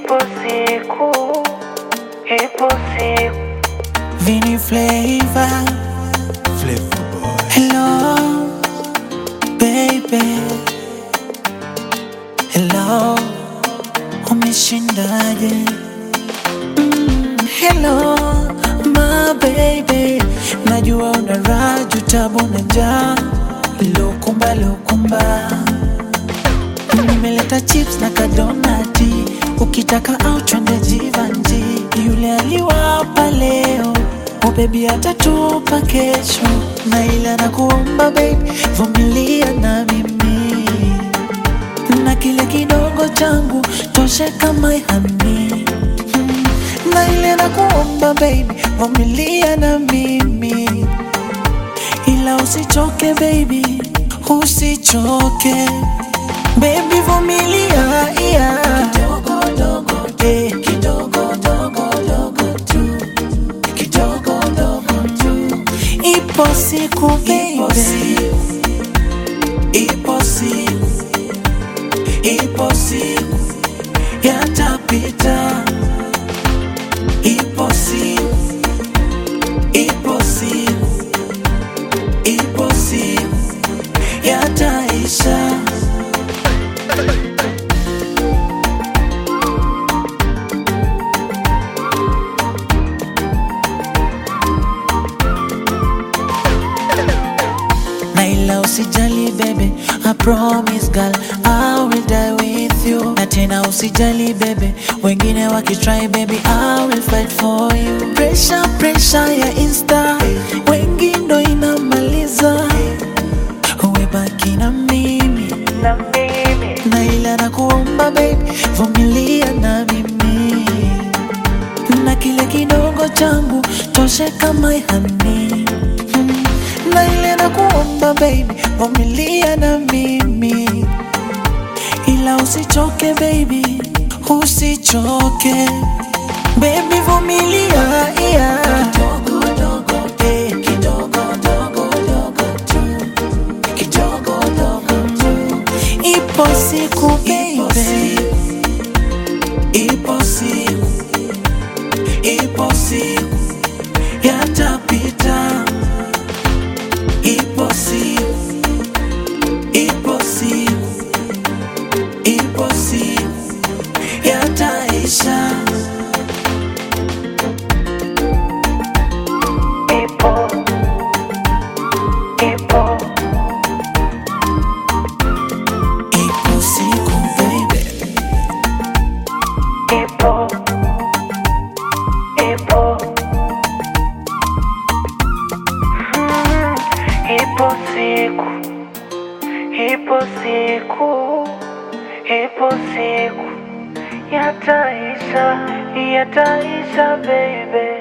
ipo siku, ipo siku. Vini Flavor, Flavor Boy. hello baby, hello, umeshindaje? Hello my baby, najua una raju tabu na njaa, lukumba lukumba. Nimeleta chips na kadonati, ukitaka au twende Jivanji. Yule aliwapa leo, oh baby atatupa kesho. Na ila nakuomba baby, vumilia na mimi, na kile kidogo changu toshe kama honey. Na ile nakuomba baby, vumilia na mimi, ila usichoke baby, usichoke baby, vumilia yeah. Kidogo dogo kidogo dogo tu, kidogo dogo tu. Ipo siku baby, ipo siku, ipo siku yatapita. Ipo siku, ipo siku, ipo siku yataisha. Na ila usijali baby, I promise girl, I will die with you. Na tena usijali baby, wengine wakitry baby, I will fight for you. Pressure ya Insta, wengi ndo inamaliza, uwe baki na mimi, na ila nakuomba baby, vumilia na mimi, na kile kidogo changu toshe kama honey. Na ile nakuomba baby, vumilia na mimi, ila usichoke baby, usichoke baby, vumilia yeah. Kidogo dogo tu, kidogo dogo tu. Ipo siku baby, ipo siku, ipo siku yatapita. Ipo siku, ipo siku, ipo siku yataisha. Ipo, ipo, Ipo siku baby, ipo, ipo. Ipo siku, ipo siku, ipo siku yataisha, yataisha baby.